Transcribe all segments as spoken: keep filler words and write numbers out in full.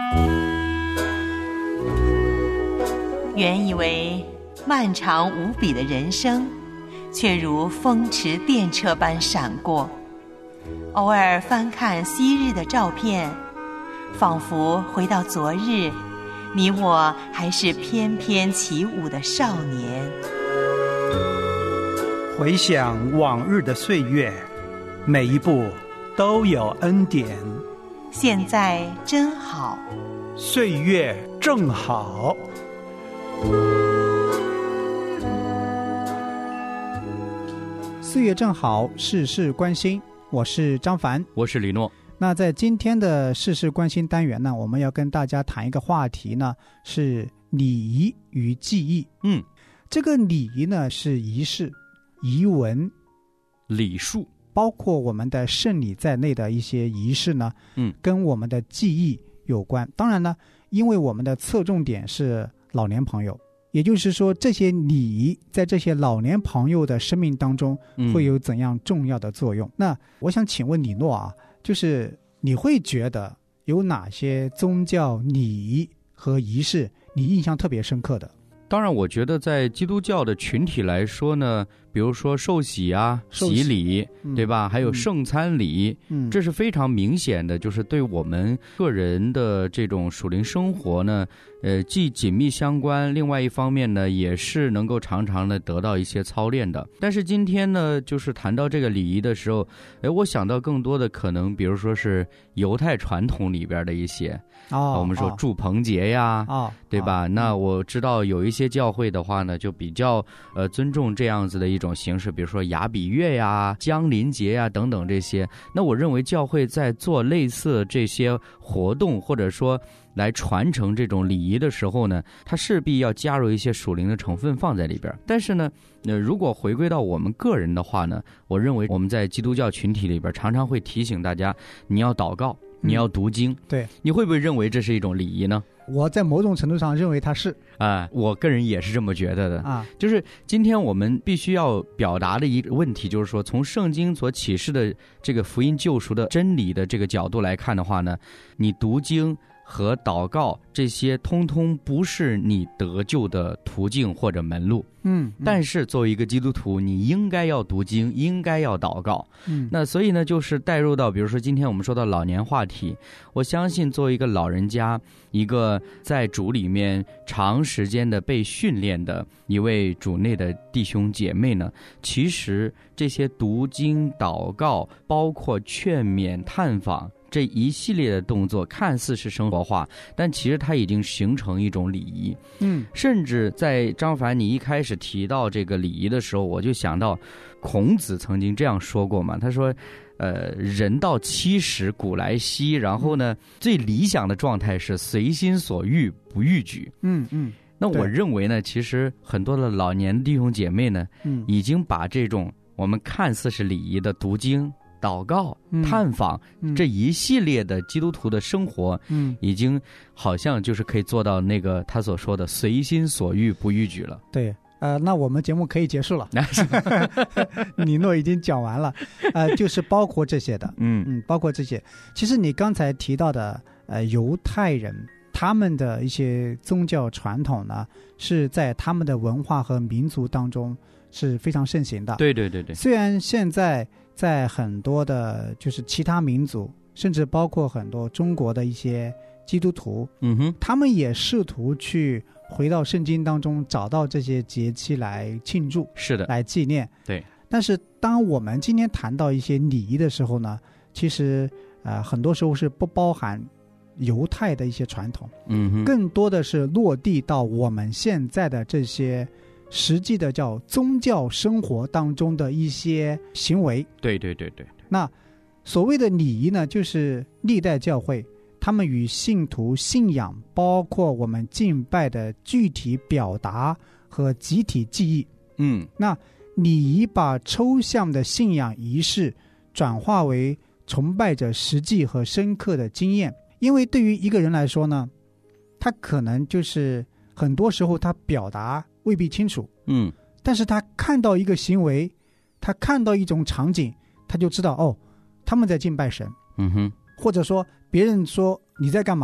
原以为漫长无比的人生，却如风驰电掣般闪过。偶尔翻看昔日的照片，仿佛回到昨日，你我还是翩翩起舞的少年。 回想往日的岁月，每一步都有恩典。 现在真好， 岁月正好。 岁月正好，事事关心。我是张凡， 我是李诺。 那在今天的事事关心单元呢，我们要跟大家谈一个话题呢，是礼仪与技艺。 嗯， 这个礼仪呢是仪式、仪文、 礼数， 包括我们的圣礼在内的一些仪式呢， 嗯， 跟我们的技艺有关。当然呢，因为我们的侧重点是老年朋友，也就是说这些礼仪在这些老年朋友的生命当中会有怎样重要的作用。嗯、那我想请问李诺啊，就是你会觉得有哪些宗教礼仪和仪式你印象特别深刻的？ 当然我觉得在基督教的群体来说呢，比如说受洗啊、洗礼、嗯、对吧，还有圣餐礼、嗯、这是非常明显的，就是对我们个人的这种属灵生活呢呃，既紧密相关，另外一方面呢也是能够常常的得到一些操练的。但是今天呢就是谈到这个礼仪的时候，哎，我想到更多的可能比如说是犹太传统里边的一些哦， 我们说住棚节呀， 哦， 对吧、哦、那我知道有一些教会的话呢就比较呃尊重这样子的一种形式，比如说雅比月呀、降临节呀等等这些。那我认为教会在做类似这些活动或者说来传承这种礼仪的时候呢，它势必要加入一些属灵的成分放在里边。但是呢，呃，如果回归到我们个人的话呢，我认为我们在基督教群体里边常常会提醒大家，你要祷告，你要读经。嗯、 对， 你会不会认为这是一种礼仪呢？ 我在某种程度上认为它是啊、呃，我个人也是这么觉得的啊。 就是今天我们必须要表达的一个问题，就是说从圣经所启示的这个福音救赎的真理的这个角度来看的话呢，你读经和祷告这些通通不是你得救的途径或者门路。 嗯， 嗯但是作为一个基督徒，你应该要读经，应该要祷告。 嗯， 那所以呢，就是带入到比如说今天我们说到老年话题，我相信作为一个老人家，一个在主里面长时间的被训练的一位主内的弟兄姐妹呢，其实这些读经、祷告，包括劝勉、探访这一系列的动作看似是生活化，但其实它已经形成一种礼仪。 嗯， 甚至在张凡你一开始提到这个礼仪的时候，我就想到孔子曾经这样说过嘛，他说呃，人到七十古来稀，然后呢、嗯、最理想的状态是随心所欲不逾矩。 嗯嗯， 那我认为呢，其实很多的老年弟兄姐妹呢、嗯、已经把这种我们看似是礼仪的读经、祷告、探访、嗯、这一系列的基督徒的生活，嗯，已经好像就是可以做到那个他所说的随心所欲不逾矩了。 对，呃，那我们节目可以结束了。尼诺已经讲完了，呃，就是包括这些的， 嗯嗯，包括这些。其实你刚才提到的，呃，犹太人他们的一些宗教传统呢，是在他们的文化和民族当中是非常盛行的。 对对对对。 虽然现在在很多的就是其他民族，甚至包括很多中国的一些基督徒， 嗯哼， 他们也试图去回到圣经当中找到这些节期来庆祝， 是的， 来纪念。 对。 但是当我们今天谈到一些礼仪的时候呢，其实呃很多时候是不包含犹太的一些传统， 嗯哼， 更多的是落地到我们现在的这些实际的叫宗教生活当中的一些行为。 对对对 对, 对。 那所谓的礼仪呢，就是历代教会他们与信徒信仰，包括我们敬拜的具体表达和集体记忆。 嗯， 那礼仪把抽象的信仰仪式转化为崇拜者实际和深刻的经验。因为对于一个人来说呢，他可能就是很多时候他表达未必清楚， 嗯， 但是他看到一个行为，他看到一种场景，他就知道哦，他们在敬拜神， 嗯哼， 或者说别人说你在干嘛，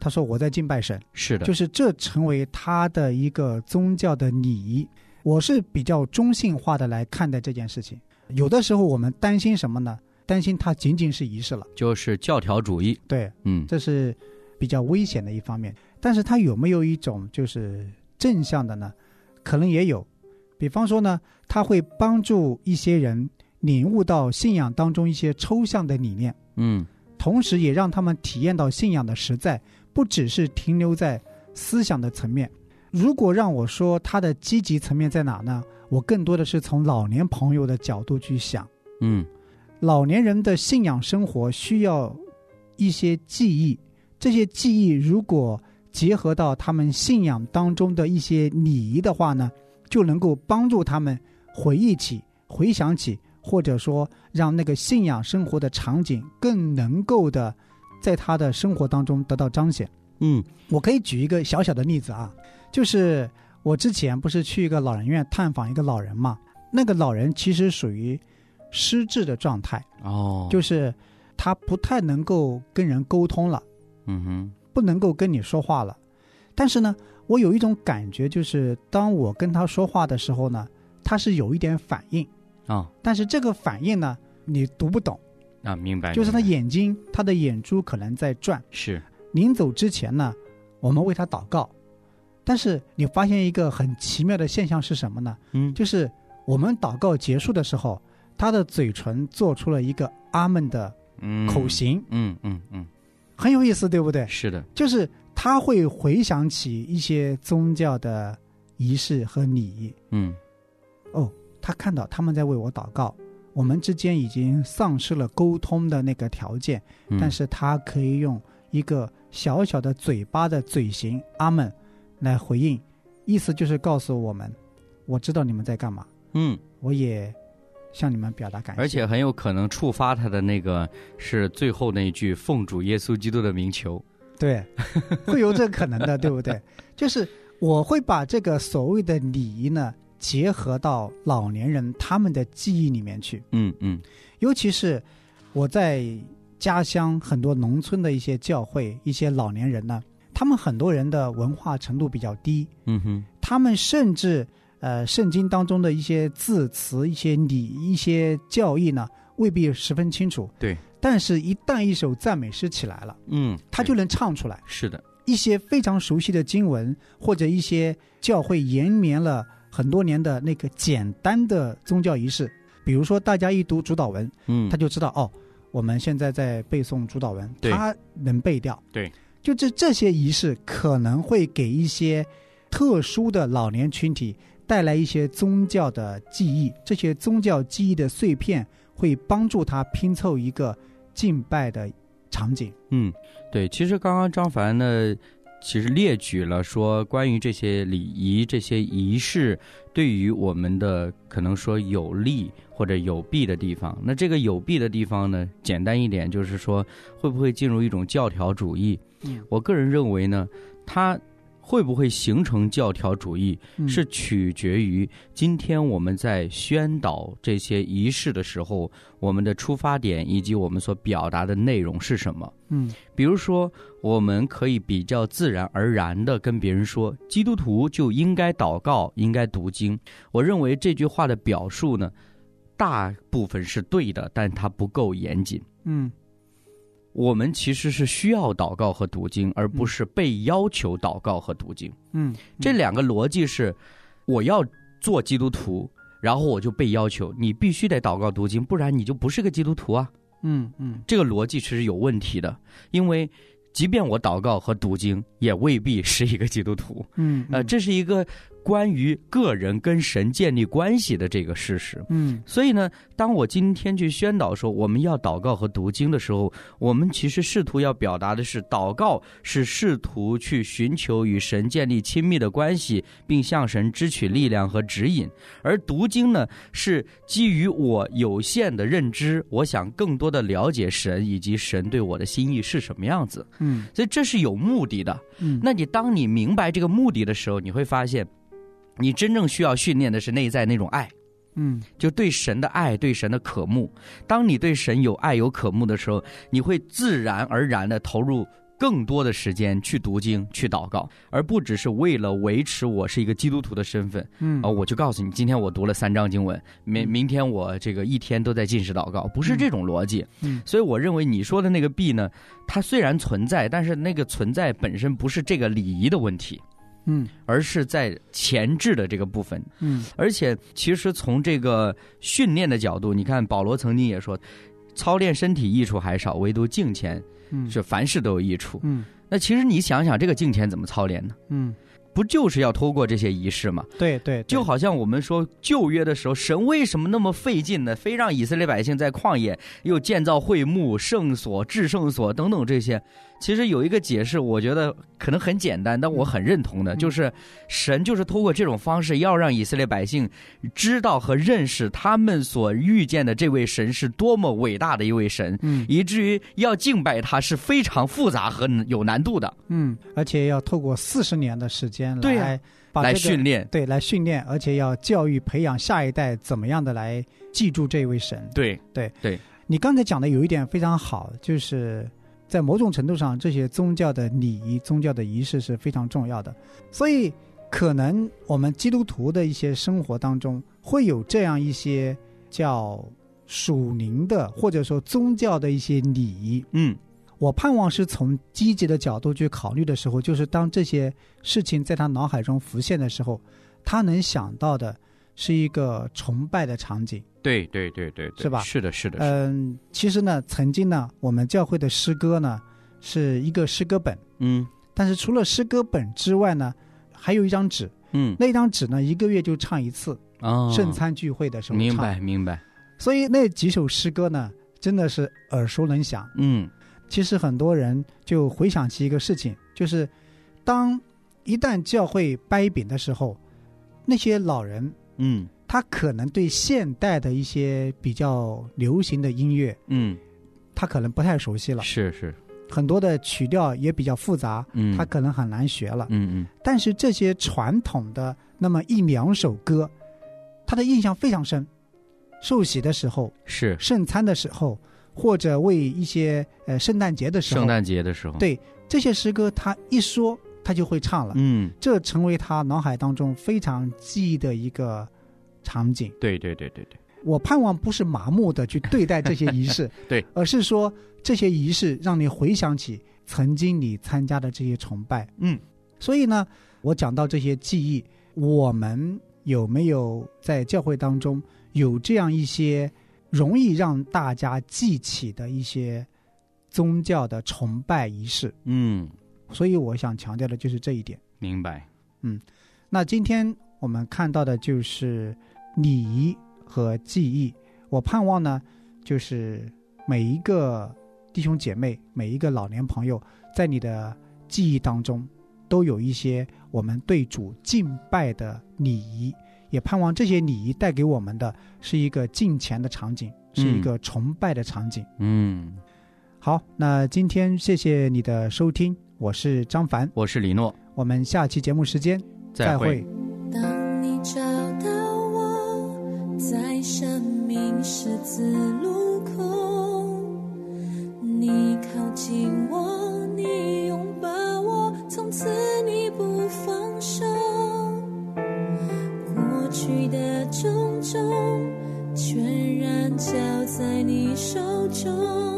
他说我在敬拜神， 是的， 就是这成为他的一个宗教的礼仪。我是比较中性化的来看待这件事情。有的时候我们担心什么呢？担心它仅仅是仪式了， 就是教条主义。 对， 嗯， 这是比较危险的一方面。但是它有没有一种就是正向的呢？可能也有。比方说呢，它会帮助一些人领悟到信仰当中一些抽象的理念， 嗯， 同时也让他们体验到信仰的实在，不只是停留在思想的层面。如果让我说它的积极层面在哪呢？我更多的是从老年朋友的角度去想。 嗯， 老年人的信仰生活需要一些记忆，这些记忆如果结合到他们信仰当中的一些礼仪的话呢，就能够帮助他们回忆起、回想起，或者说让那个信仰生活的场景更能够的在他的生活当中得到彰显。 嗯， 我可以举一个小小的例子啊，就是我之前不是去一个老人院探访一个老人嘛，那个老人其实属于失智的状态， 哦， 就是他不太能够跟人沟通了， 嗯哼， 不能够跟你说话了。但是呢，我有一种感觉，就是当我跟他说话的时候呢，他是有一点反应啊、哦， 但是这个反应呢，你读不懂啊，明白， 就是他眼睛，他的眼珠可能在转。 是， 临走之前呢，我们为他祷告，但是你发现一个很奇妙的现象是什么呢？ 嗯， 就是我们祷告结束的时候，他的嘴唇做出了一个阿门的口型， 嗯嗯 嗯, 嗯， 很有意思，对不对？ 是的， 就是他会回想起一些宗教的仪式和礼仪。 嗯， 哦，他看到他们在为我祷告，我们之间已经丧失了沟通的那个条件， 嗯、 但是他可以用一个小小的嘴巴的嘴型阿门来回应，意思就是告诉我们，我知道你们在干嘛， 嗯， 我也向你们表达感谢。 而且很有可能触发他的那个是最后那一句奉主耶稣基督的名求。 对，会有这可能的，对不对？就是我会把这个所谓的礼仪呢结合到老年人他们的记忆里面去。 嗯嗯， 尤其是我在家乡很多农村的一些教会，一些老年人呢，他们很多人的文化程度比较低， 嗯哼， 他们甚至呃圣经当中的一些字词、一些礼、一些教义呢，未必十分清楚。 对， 但是一旦一首赞美诗起来了， 嗯， 他就能唱出来。 是的， 一些非常熟悉的经文，或者一些教会延绵了很多年的那个简单的宗教仪式，比如说大家一读主祷文， 嗯， 他就知道哦，我们现在在背诵主祷文，他能背掉。 对， 就这这些仪式可能会给一些特殊的老年群体带来一些宗教的记忆，这些宗教记忆的碎片会帮助他拼凑一个敬拜的场景。 嗯，对，其实刚刚张凡呢其实列举了说关于这些礼仪、这些仪式对于我们的可能说有利或者有弊的地方。那这个有弊的地方呢，简单一点就是说会不会进入一种教条主义。 嗯， 我个人认为呢，它会不会形成教条主义， 嗯， 是取决于今天我们在宣导这些仪式的时候，我们的出发点以及我们所表达的内容是什么。 嗯， 比如说我们可以比较自然而然地跟别人说，基督徒就应该祷告，应该读经。我认为这句话的表述呢，大部分是对的，但它不够严谨。 嗯， 我们其实是需要祷告和读经，而不是被要求祷告和读经。 嗯， 这两个逻辑是，我要做基督徒，然后我就被要求你必须得祷告读经，不然你就不是个基督徒啊。 嗯嗯， 这个逻辑其实有问题的，因为即便我祷告和读经，也未必是一个基督徒。 嗯， 呃，这是一个关于个人跟神建立关系的这个事实。 嗯， 所以呢，当我今天去宣导说我们要祷告和读经的时候，我们其实试图要表达的是，祷告是试图去寻求与神建立亲密的关系，并向神支取力量和指引；而读经呢，是基于我有限的认知，我想更多的了解神以及神对我的心意是什么样子。 嗯， 所以这是有目的的。 嗯， 那你当你明白这个目的的时候，你会发现你真正需要训练的是内在那种爱。 嗯， 就对神的爱，对神的渴慕。当你对神有爱有渴慕的时候，你会自然而然的投入更多的时间去读经、去祷告，而不只是为了维持我是一个基督徒的身份。嗯，啊、呃，我就告诉你，今天我读了三章经文，明明天我这个一天都在禁食祷告，不是这种逻辑。嗯，所以我认为你说的那个弊呢，它虽然存在，但是那个存在本身不是这个礼仪的问题。嗯，而是在前置的这个部分。嗯，而且其实从这个训练的角度，你看保罗曾经也说，操练身体益处还少，唯独敬虔是凡事都有益处。嗯，那其实你想想，这个敬虔怎么操练呢？嗯，不就是要透过这些仪式吗？ 对 对, 对， 就好像我们说旧约的时候，神为什么那么费劲呢？非让以色列百姓在旷野又建造会幕、圣所、至圣所等等这些。其实有一个解释，我觉得可能很简单，但我很认同的，就是神就是通过这种方式，要让以色列百姓知道和认识他们所遇见的这位神是多么伟大的一位神，嗯，以至于要敬拜他是非常复杂和有难度的， 嗯，而且要透过四十年的时间来对、啊、 把、这个、 来训练， 对，来训练，而且要教育培养下一代怎么样的来记住这位神。 对对对， 你刚才讲的有一点非常好，就是在某种程度上，这些宗教的礼仪、宗教的仪式是非常重要的。所以可能我们基督徒的一些生活当中会有这样一些叫属灵的或者说宗教的一些礼仪。嗯，我盼望是从积极的角度去考虑的时候，就是当这些事情在他脑海中浮现的时候，他能想到的是一个崇拜的场景。 对对对对对， 是吧？ 是的，是的。 嗯，其实呢，曾经呢，我们教会的诗歌呢是一个诗歌本，嗯，但是除了诗歌本之外呢，还有一张纸，嗯，那张纸呢，一个月就唱一次，哦，圣餐聚会的时候唱。 明白，明白。 所以那几首诗歌呢，真的是耳熟能详。嗯，其实很多人就回想起一个事情，就是当一旦教会掰饼的时候，那些老人，嗯。他可能对现代的一些比较流行的音乐，嗯，他可能不太熟悉了， 是是， 很多的曲调也比较复杂，嗯，他可能很难学了，嗯嗯。但是这些传统的那么一两首歌，他的印象非常深。受洗的时候， 是圣餐的时候，或者为一些呃圣诞节的时候， 圣诞节的时候， 对这些诗歌，他一说他就会唱了，嗯，这成为他脑海当中非常记忆的一个场景。 对对对对对， 我盼望不是麻木的去对待这些仪式， 对， 而是说这些仪式让你回想起曾经你参加的这些崇拜。嗯，所以呢，我讲到这些记忆，我们有没有在教会当中有这样一些容易让大家记起的一些宗教的崇拜仪式？嗯，所以我想强调的就是这一点。 明白。 嗯，那今天我们看到的就是礼仪和记忆。我盼望呢，就是每一个弟兄姐妹，每一个老年朋友，在你的记忆当中都有一些我们对主敬拜的礼仪，也盼望这些礼仪带给我们的是一个敬虔的场景，是一个崇拜的场景。嗯，好，那今天谢谢你的收听，我是张凡， 我是李诺， 我们下期节目时间再会。 当你找到我在生命十字路口，你靠近我，你拥抱我，从此你不放手，过去的种种全然交在你手中。